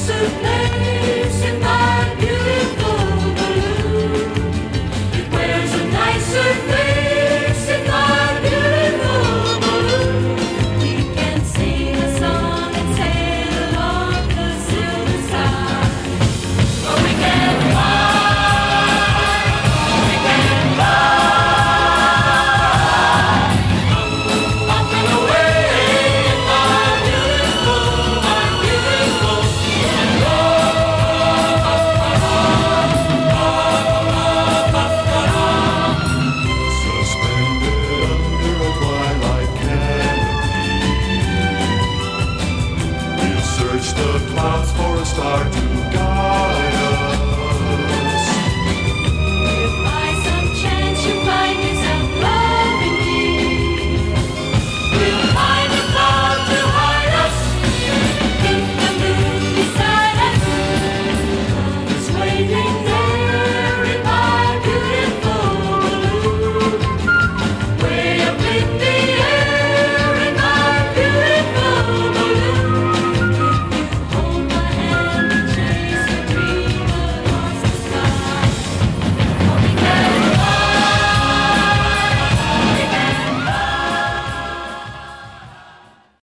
nicer place in my beautiful balloon. It wears a nicer face in my beautiful balloon. We can sing a song and sail along the silver sky. Oh, we can fly, we can fly. Up and away in my beautiful, my beautiful. Suspended under a twilight canopy, we'll search the clouds for a star to guide.